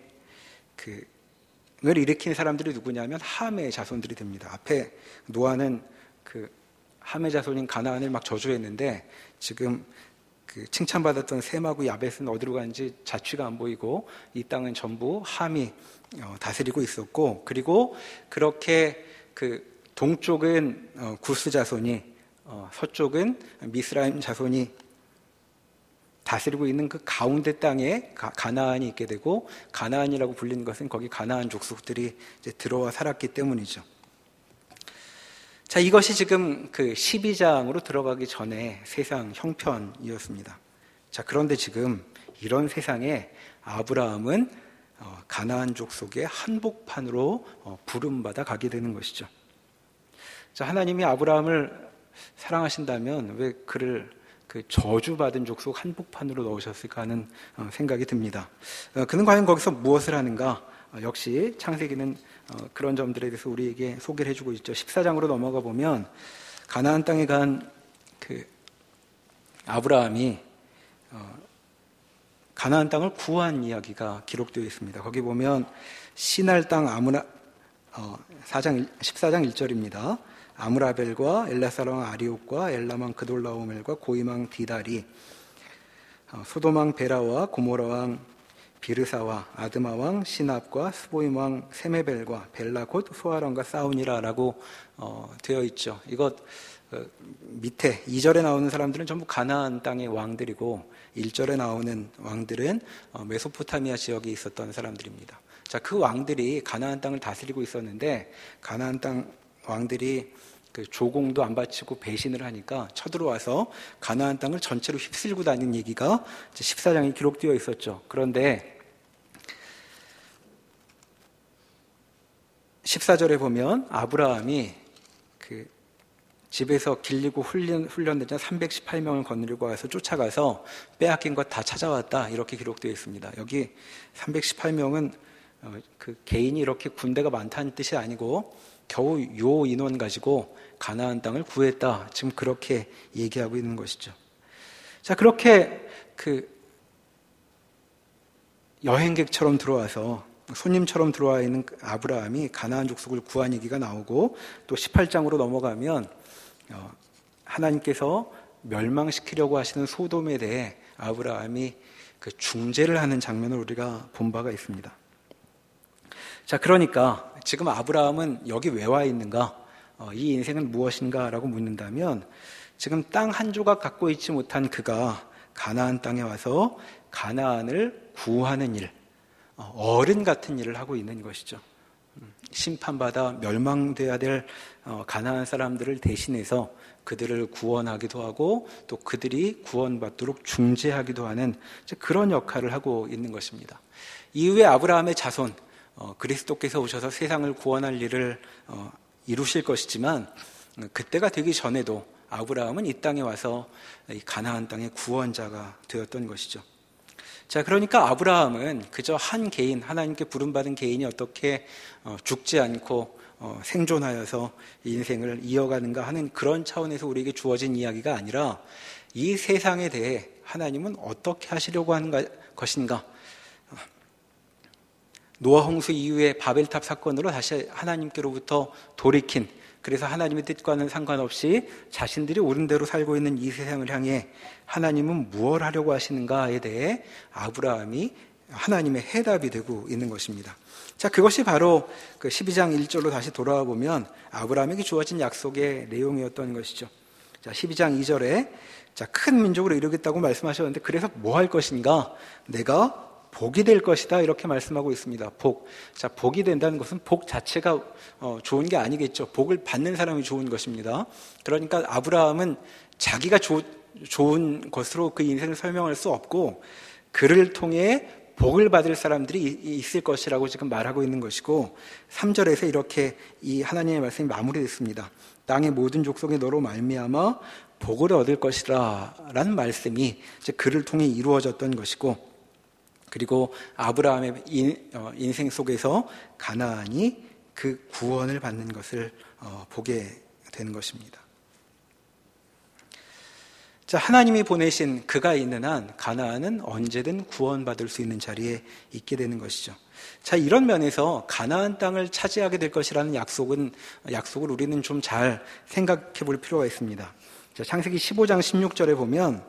을 일으킨 사람들이 누구냐면 함의 자손들이 됩니다. 앞에 노아는 그 함의 자손인 가나안을 막 저주했는데 지금 그 칭찬받았던 셈하고 야벳은 어디로 가는지 자취가 안 보이고 이 땅은 전부 함이 다스리고 있었고, 그리고 그렇게 그 동쪽은 구스 자손이 서쪽은 미스라임 자손이 다스리고 있는 그 가운데 땅에 가나안이 있게 되고, 가나안이라고 불리는 것은 거기 가나안 족속들이 이제 들어와 살았기 때문이죠. 자, 이것이 지금 그 12장으로 들어가기 전에 세상 형편이었습니다. 자, 그런데 지금 이런 세상에 아브라함은 가나안 족속의 한복판으로 부름받아 가게 되는 것이죠. 자, 하나님이 아브라함을 사랑하신다면 왜 그를 그 저주받은 족속 한복판으로 넣으셨을까 하는 생각이 듭니다. 그는 과연 거기서 무엇을 하는가? 역시 창세기는 그런 점들에 대해서 우리에게 소개를 해주고 있죠. 14장으로 넘어가 보면 가나안 땅에 간 그 아브라함이 가나안 땅을 구한 이야기가 기록되어 있습니다. 거기 보면 시날 땅 14장 1절입니다. 아므라벨과 엘라사랑 아리옥과 엘라망 그돌라오멜과 고이망 디다리, 소돔왕 베라와 고모라왕 비르사와 아드마왕 시납과 스보임왕 세메벨과 벨라 곧 소아람과 싸우니라라고 되어 있죠. 이것 밑에 2절에 나오는 사람들은 전부 가나안 땅의 왕들이고 1절에 나오는 왕들은 메소포타미아 지역에 있었던 사람들입니다. 자, 그 왕들이 가나안 땅을 다스리고 있었는데 가나안 땅 왕들이 그 조공도 안 바치고 배신을 하니까 쳐들어와서 가나안 땅을 전체로 휩쓸고 다니는 얘기가 14장에 기록되어 있었죠. 그런데 14절에 보면 아브라함이 그 집에서 길리고 훈련된 자 318명을 거느리고 와서 쫓아가서 빼앗긴 것 다 찾아왔다, 이렇게 기록되어 있습니다. 여기 318명은 그 개인이 이렇게 군대가 많다는 뜻이 아니고 겨우 요 인원 가지고 가나안 땅을 구했다, 지금 그렇게 얘기하고 있는 것이죠. 자, 그렇게 그 여행객처럼 들어와서 손님처럼 들어와 있는 아브라함이 가나안 족속을 구한 얘기가 나오고, 또 18장으로 넘어가면 하나님께서 멸망시키려고 하시는 소돔에 대해 아브라함이 그 중재를 하는 장면을 우리가 본 바가 있습니다. 자, 그러니까 지금 아브라함은 여기 왜 와 있는가? 이 인생은 무엇인가? 라고 묻는다면, 지금 땅 한 조각 갖고 있지 못한 그가 가나안 땅에 와서 가나안을 구하는 일, 어른 같은 일을 하고 있는 것이죠. 심판받아 멸망돼야 될 가나안 사람들을 대신해서 그들을 구원하기도 하고 또 그들이 구원받도록 중재하기도 하는 그런 역할을 하고 있는 것입니다. 이후에 아브라함의 자손 그리스도께서 오셔서 세상을 구원할 일을 이루실 것이지만, 그때가 되기 전에도 아브라함은 이 땅에 와서 이 가나안 땅의 구원자가 되었던 것이죠. 자, 그러니까 아브라함은 그저 한 개인, 하나님께 부름받은 개인이 어떻게 죽지 않고 생존하여서 인생을 이어가는가 하는 그런 차원에서 우리에게 주어진 이야기가 아니라, 이 세상에 대해 하나님은 어떻게 하시려고 하는 것인가. 노아 홍수 이후에 바벨탑 사건으로 다시 하나님께로부터 돌이킨, 그래서 하나님의 뜻과는 상관없이 자신들이 옳은 대로 살고 있는 이 세상을 향해 하나님은 무엇을 하려고 하시는가에 대해 아브라함이 하나님의 해답이 되고 있는 것입니다. 자, 그것이 바로 그 12장 1절로 다시 돌아와 보면 아브라함에게 주어진 약속의 내용이었던 것이죠. 자, 12장 2절에 자, 큰 민족으로 이루겠다고 말씀하셨는데, 그래서 뭐 할 것인가? 내가 복이 될 것이다, 이렇게 말씀하고 있습니다. 복. 자, 복이 된다는 것은 복 자체가 좋은 게 아니겠죠. 복을 받는 사람이 좋은 것입니다. 그러니까 아브라함은 자기가 좋은 것으로 그 인생을 설명할 수 없고, 그를 통해 복을 받을 사람들이 있을 것이라고 지금 말하고 있는 것이고, 3절에서 이렇게 이 하나님의 말씀이 마무리됐습니다. 땅의 모든 족속이 너로 말미암아 복을 얻을 것이라 라는 말씀이 이제 그를 통해 이루어졌던 것이고, 그리고 아브라함의 인생 속에서 가나안이 그 구원을 받는 것을 보게 되는 것입니다. 자, 하나님이 보내신 그가 있는 한 가나안은 언제든 구원받을 수 있는 자리에 있게 되는 것이죠. 자, 이런 면에서 가나안 땅을 차지하게 될 것이라는 약속을 우리는 좀 잘 생각해 볼 필요가 있습니다. 자, 창세기 15장 16절에 보면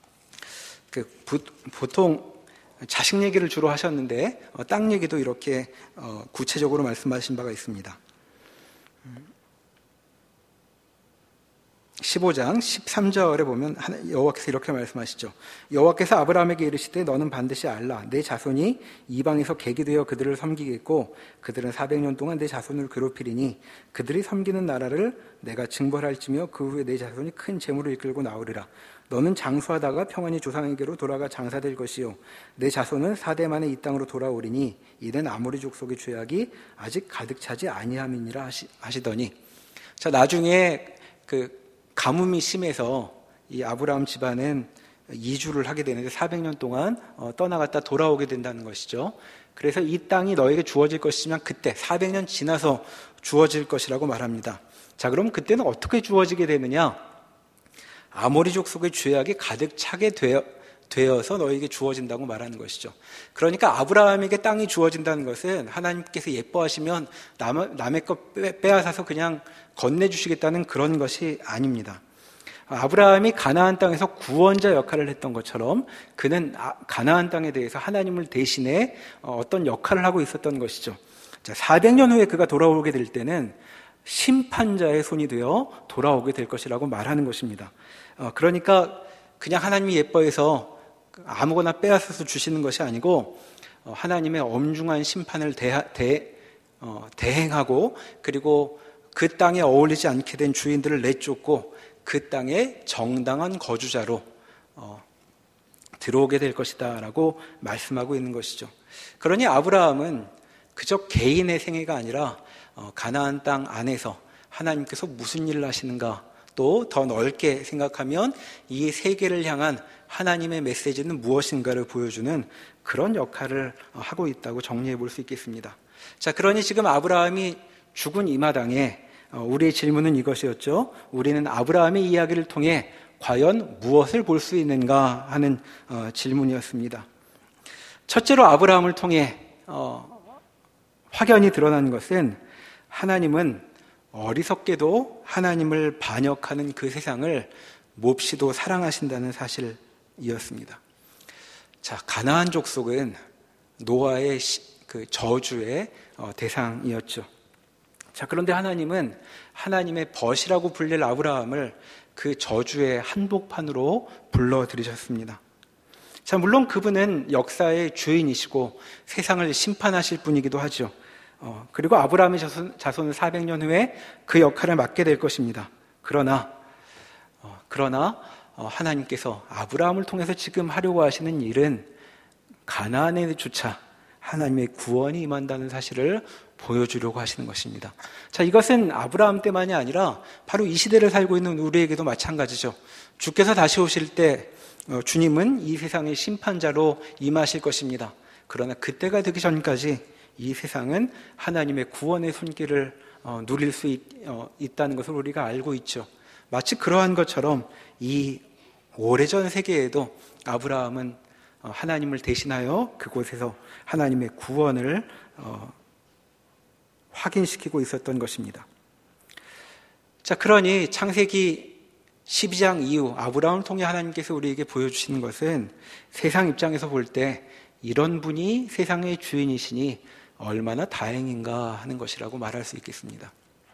보통 자식 얘기를 주로 하셨는데 땅 얘기도 이렇게 구체적으로 말씀하신 바가 있습니다. 15장 13절에 보면 여호와께서 이렇게 말씀하시죠. 여호와께서 아브라함에게 이르시되 너는 반드시 알라. 내 자손이 이방에서 객이 되어 그들을 섬기겠고 그들은 400년 동안 내 자손을 괴롭히리니 그들이 섬기는 나라를 내가 징벌할지며 그 후에 내 자손이 큰 재물을 이끌고 나오리라. 너는 장수하다가 평안히 조상에게로 돌아가 장사될 것이요 내 자손은 4대 만에 이 땅으로 돌아오리니 이는 아모리 족속의 죄악이 아직 가득 차지 아니함이니라 하시더니, 자, 나중에 그 가뭄이 심해서 이 아브라함 집안은 이주를 하게 되는데 400년 동안 떠나갔다 돌아오게 된다는 것이죠. 그래서 이 땅이 너에게 주어질 것이지만 그때 400년 지나서 주어질 것이라고 말합니다. 자, 그럼 그때는 어떻게 주어지게 되느냐? 아모리 족속의 죄악이 가득 차게 되어서 너에게 주어진다고 말하는 것이죠. 그러니까 아브라함에게 땅이 주어진다는 것은 하나님께서 예뻐하시면 남의 것 빼앗아서 그냥 건네주시겠다는 그런 것이 아닙니다. 아브라함이 가나안 땅에서 구원자 역할을 했던 것처럼 그는 가나안 땅에 대해서 하나님을 대신해 어떤 역할을 하고 있었던 것이죠. 자, 400년 후에 그가 돌아오게 될 때는 심판자의 손이 되어 돌아오게 될 것이라고 말하는 것입니다. 그러니까 그냥 하나님이 예뻐해서 아무거나 빼앗아서 주시는 것이 아니고 하나님의 엄중한 심판을 대행하고 그리고 그 땅에 어울리지 않게 된 주인들을 내쫓고 그 땅에 정당한 거주자로 들어오게 될 것이다 라고 말씀하고 있는 것이죠. 그러니 아브라함은 그저 개인의 생애가 아니라 가나안 땅 안에서 하나님께서 무슨 일을 하시는가, 또 더 넓게 생각하면 이 세계를 향한 하나님의 메시지는 무엇인가를 보여주는 그런 역할을 하고 있다고 정리해 볼 수 있겠습니다. 자, 그러니 지금 아브라함이 죽은 이 마당에 우리의 질문은 이것이었죠. 우리는 아브라함의 이야기를 통해 과연 무엇을 볼 수 있는가 하는 질문이었습니다. 첫째로 아브라함을 통해 확연히 드러난 것은 하나님은 어리석게도 하나님을 반역하는 그 세상을 몹시도 사랑하신다는 사실이었습니다. 자, 가나안 족속은 노아의 그 저주의 대상이었죠. 자, 그런데 하나님은 하나님의 벗이라고 불릴 아브라함을 그 저주의 한복판으로 불러들이셨습니다. 자, 물론 그분은 역사의 주인이시고 세상을 심판하실 분이기도 하죠. 그리고 아브라함의 자손은 400년 후에 그 역할을 맡게 될 것입니다. 그러나 하나님께서 아브라함을 통해서 지금 하려고 하시는 일은 가나안에조차 하나님의 구원이 임한다는 사실을 보여주려고 하시는 것입니다. 자, 이것은 아브라함 때만이 아니라 바로 이 시대를 살고 있는 우리에게도 마찬가지죠. 주께서 다시 오실 때 주님은 이 세상의 심판자로 임하실 것입니다. 그러나 그때가 되기 전까지 이 세상은 하나님의 구원의 손길을 누릴 수 있다는 것을 우리가 알고 있죠. 마치 그러한 것처럼 이 오래전 세계에도 아브라함은 하나님을 대신하여 그곳에서 하나님의 구원을 확인시키고 있었던 것입니다. 자, 그러니 창세기 12장 이후 아브라함을 통해 하나님께서 우리에게 보여주시는 것은 세상 입장에서 볼 때 이런 분이 세상의 주인이시니 얼마나 다행인가 하는 것이라고 말할 수 있겠습니다.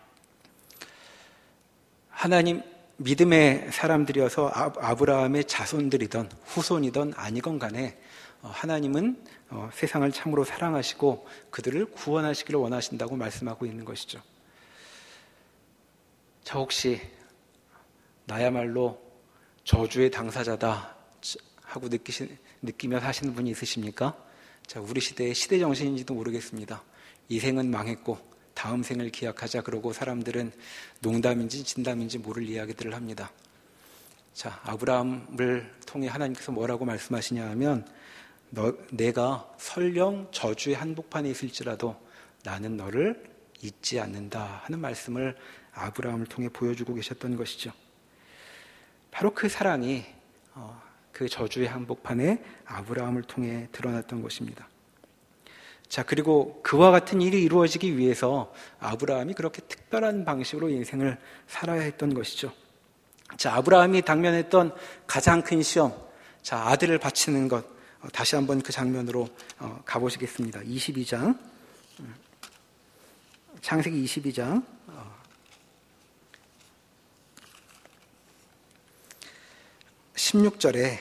하나님 믿음의 사람들이어서 아브라함의 자손들이든 후손이든 아니건 간에 하나님은 세상을 참으로 사랑하시고 그들을 구원하시기를 원하신다고 말씀하고 있는 것이죠. 자, 혹시 나야말로 저주의 당사자다 하고 느끼며 사시는 분이 있으십니까? 자, 우리 시대의 시대 정신인지도 모르겠습니다. 이 생은 망했고 다음 생을 기약하자 그러고 사람들은 농담인지 진담인지 모를 이야기들을 합니다. 자, 아브라함을 통해 하나님께서 뭐라고 말씀하시냐 하면 내가 설령 저주의 한복판에 있을지라도 나는 너를 잊지 않는다 하는 말씀을 아브라함을 통해 보여주고 계셨던 것이죠. 바로 그 사랑이 그 저주의 한복판에 아브라함을 통해 드러났던 것입니다. 자, 그리고 그와 같은 일이 이루어지기 위해서 아브라함이 그렇게 특별한 방식으로 인생을 살아야 했던 것이죠. 자, 아브라함이 당면했던 가장 큰 시험, 자, 아들을 바치는 것, 다시 한번 그 장면으로 가보시겠습니다. 22장, 창세기 22장 16절에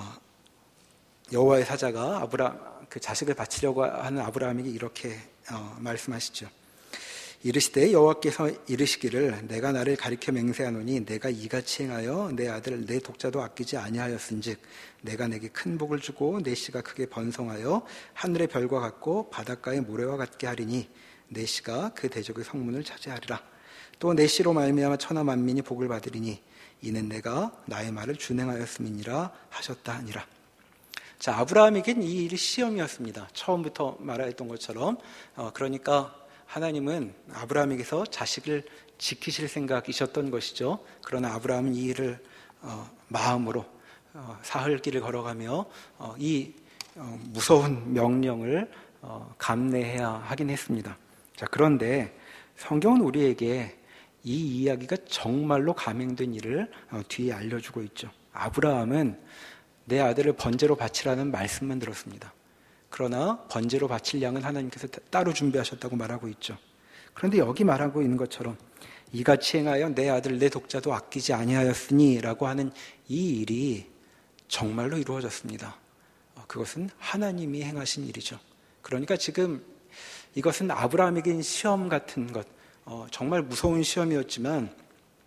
여호와의 사자가 그 자식을 바치려고 하는 아브라함에게 이렇게 말씀하시죠. 이르시되 여호와께서 이르시기를 내가 나를 가리켜 맹세하노니 내가 이같이 행하여 내 아들 내 독자도 아끼지 아니하였은즉 내가 내게 큰 복을 주고 내 씨가 크게 번성하여 하늘의 별과 같고 바닷가의 모래와 같게 하리니 내 씨가 그 대적의 성문을 차지하리라. 또 내 씨로 말미암아 천하 만민이 복을 받으리니 이는 내가 나의 말을 준행하였음이니라 하셨다 하니라. 자, 아브라함에겐 이 일이 시험이었습니다. 처음부터 말했던 것처럼. 그러니까 하나님은 아브라함에게서 자식을 지키실 생각이셨던 것이죠. 그러나 아브라함은 이 일을 마음으로 사흘길을 걸어가며 이 무서운 명령을 감내해야 하긴 했습니다. 자, 그런데 성경은 우리에게 이 이야기가 정말로 감행된 일을 뒤에 알려주고 있죠. 아브라함은 내 아들을 번제로 바치라는 말씀만 들었습니다. 그러나 번제로 바칠 양은 하나님께서 따로 준비하셨다고 말하고 있죠. 그런데 여기 말하고 있는 것처럼 이같이 행하여 내 아들 내 독자도 아끼지 아니하였으니 라고 하는 이 일이 정말로 이루어졌습니다. 그것은 하나님이 행하신 일이죠. 그러니까 지금 이것은 아브라함에겐 시험 같은 것, 정말 무서운 시험이었지만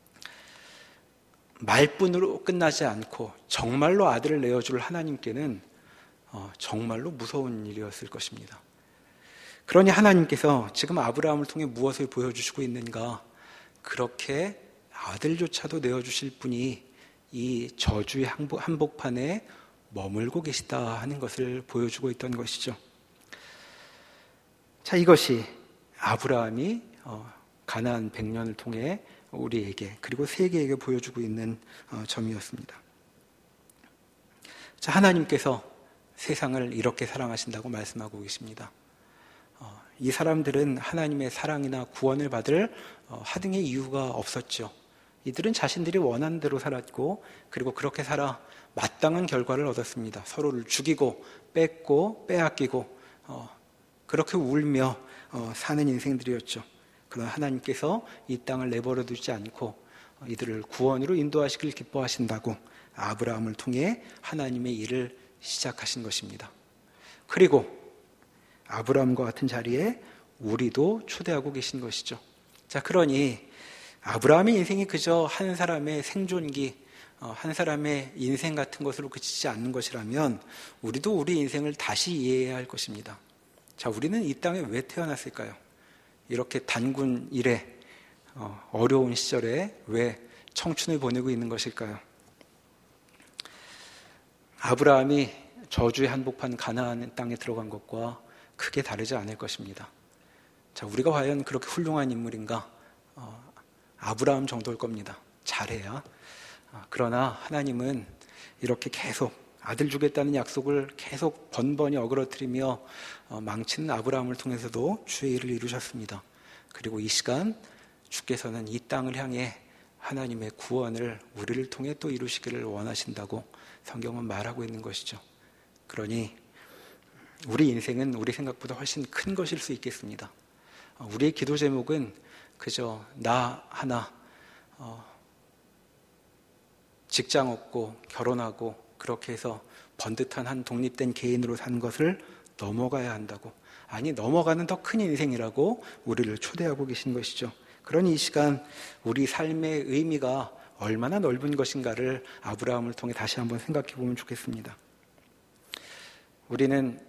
말뿐으로 끝나지 않고 정말로 아들을 내어줄 하나님께는 정말로 무서운 일이었을 것입니다. 그러니 하나님께서 지금 아브라함을 통해 무엇을 보여주시고 있는가? 그렇게 아들조차도 내어주실 분이 이 저주의 한복판에 머물고 계시다 하는 것을 보여주고 있던 것이죠. 자, 이것이 아브라함이 가나안 100년을 통해 우리에게 그리고 세계에게 보여주고 있는 점이었습니다. 자, 하나님께서 세상을 이렇게 사랑하신다고 말씀하고 계십니다. 이 사람들은 하나님의 사랑이나 구원을 받을 하등의 이유가 없었죠. 이들은 자신들이 원하는 대로 살았고 그리고 그렇게 살아 마땅한 결과를 얻었습니다. 서로를 죽이고 뺏고 빼앗기고 그렇게 울며 사는 인생들이었죠. 그러나 하나님께서 이 땅을 내버려 두지 않고 이들을 구원으로 인도하시길 기뻐하신다고 아브라함을 통해 하나님의 일을 시작하신 것입니다. 그리고 아브라함과 같은 자리에 우리도 초대하고 계신 것이죠. 자, 그러니 아브라함의 인생이 그저 한 사람의 생존기, 한 사람의 인생 같은 것으로 그치지 않는 것이라면 우리도 우리 인생을 다시 이해해야 할 것입니다. 자, 우리는 이 땅에 왜 태어났을까요? 이렇게 단군 일에 어려운 시절에 왜 청춘을 보내고 있는 것일까요? 아브라함이 저주의 한복판 가나안 땅에 들어간 것과 크게 다르지 않을 것입니다. 자, 우리가 과연 그렇게 훌륭한 인물인가? 아브라함 정도일 겁니다. 잘해야. 그러나 하나님은 이렇게 계속 아들 주겠다는 약속을 계속 번번이 어그러뜨리며 망치는 아브라함을 통해서도 주의 일을 이루셨습니다. 그리고 이 시간 주께서는 이 땅을 향해 하나님의 구원을 우리를 통해 또 이루시기를 원하신다고 성경은 말하고 있는 것이죠. 그러니 우리 인생은 우리 생각보다 훨씬 큰 것일 수 있겠습니다. 우리의 기도 제목은 그저 나 하나 직장 얻고 결혼하고 그렇게 해서 번듯한 한 독립된 개인으로 사는 것을 넘어가야 한다고, 아니 넘어가는 더 큰 인생이라고 우리를 초대하고 계신 것이죠. 그러니 이 시간 우리 삶의 의미가 얼마나 넓은 것인가를 아브라함을 통해 다시 한번 생각해 보면 좋겠습니다. 우리는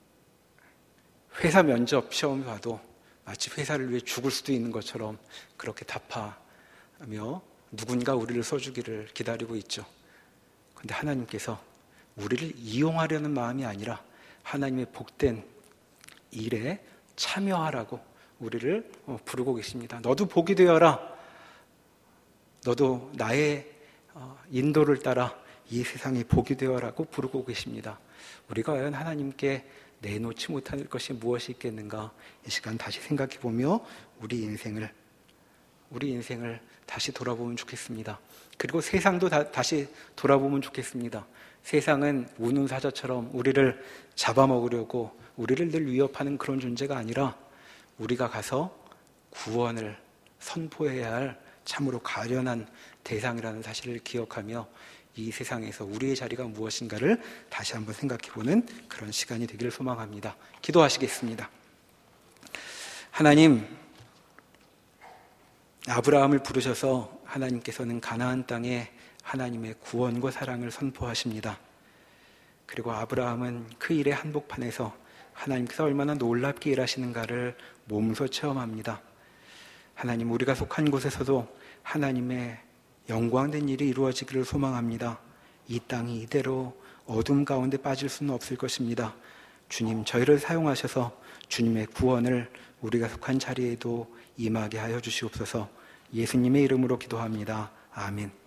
회사 면접 시험을 봐도 마치 회사를 위해 죽을 수도 있는 것처럼 그렇게 답하며 누군가 우리를 써주기를 기다리고 있죠. 그런데 하나님께서 우리를 이용하려는 마음이 아니라 하나님의 복된 일에 참여하라고 우리를 부르고 계십니다. 너도 복이 되어라. 너도 나의 인도를 따라 이 세상에 복이 되어라고 부르고 계십니다. 우리가 과연 하나님께 내놓지 못할 것이 무엇이 있겠는가? 이 시간 다시 생각해 보며 우리 인생을 다시 돌아보면 좋겠습니다. 그리고 세상도 다시 돌아보면 좋겠습니다. 세상은 우는 사자처럼 우리를 잡아먹으려고 우리를 늘 위협하는 그런 존재가 아니라 우리가 가서 구원을 선포해야 할 참으로 가련한 대상이라는 사실을 기억하며 이 세상에서 우리의 자리가 무엇인가를 다시 한번 생각해보는 그런 시간이 되기를 소망합니다. 기도하시겠습니다. 하나님, 아브라함을 부르셔서 하나님께서는 가나안 땅에 하나님의 구원과 사랑을 선포하십니다. 그리고 아브라함은 그 일의 한복판에서 하나님께서 얼마나 놀랍게 일하시는가를 몸소 체험합니다. 하나님, 우리가 속한 곳에서도 하나님의 영광된 일이 이루어지기를 소망합니다. 이 땅이 이대로 어둠 가운데 빠질 수는 없을 것입니다. 주님, 저희를 사용하셔서 주님의 구원을 우리가 속한 자리에도 임하게 하여 주시옵소서. 예수님의 이름으로 기도합니다. 아멘.